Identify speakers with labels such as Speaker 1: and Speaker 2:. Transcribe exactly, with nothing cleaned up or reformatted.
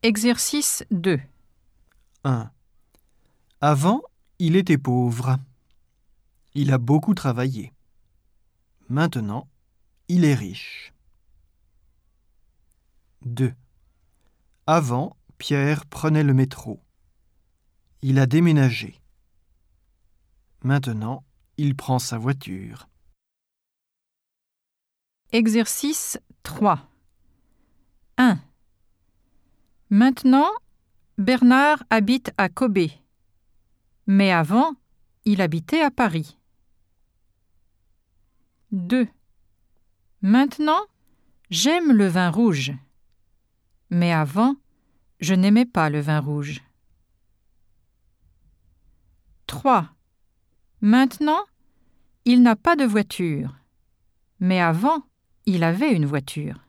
Speaker 1: Exercice deux.
Speaker 2: un. Avant, il était pauvre. Il a beaucoup travaillé. Maintenant, il est riche. deux. Avant, Pierre prenait le métro. Il a déménagé. Maintenant, il prend sa voiture.
Speaker 1: Exercice trois. un. Maintenant, Bernard habite à Kobe. Mais avant, il habitait à Paris. deux. Maintenant, j'aime le vin rouge. Mais avant, je n'aimais pas le vin rouge. trois. Maintenant, il n'a pas de voiture. Mais avant, il avait une voiture.